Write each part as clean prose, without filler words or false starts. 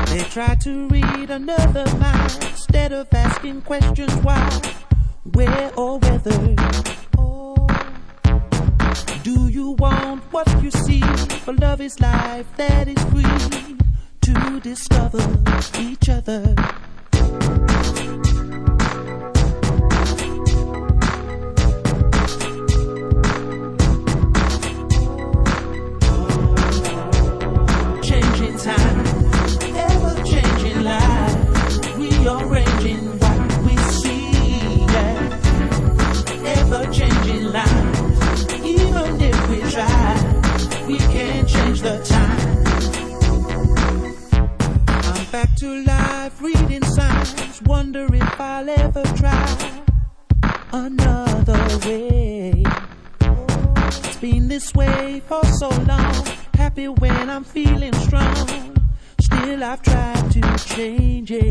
They try to read another mind instead of asking questions why, where or whether. Oh, do you want what you see? For love is life that is free to discover each other. Changing time, ever-changing life, rearranging what we see, yeah. Ever-changing life, even if we try, we can't change the time. I'm back to life, reading signs, wonder if I'll ever try another way. It's been this way for so long, happy when I'm feeling strong. Still I've tried to change it.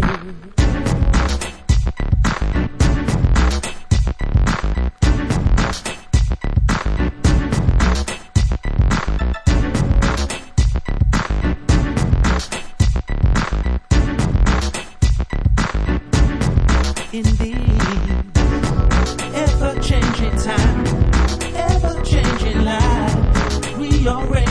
Indeed, ever-changing time, ever-changing life, rearrange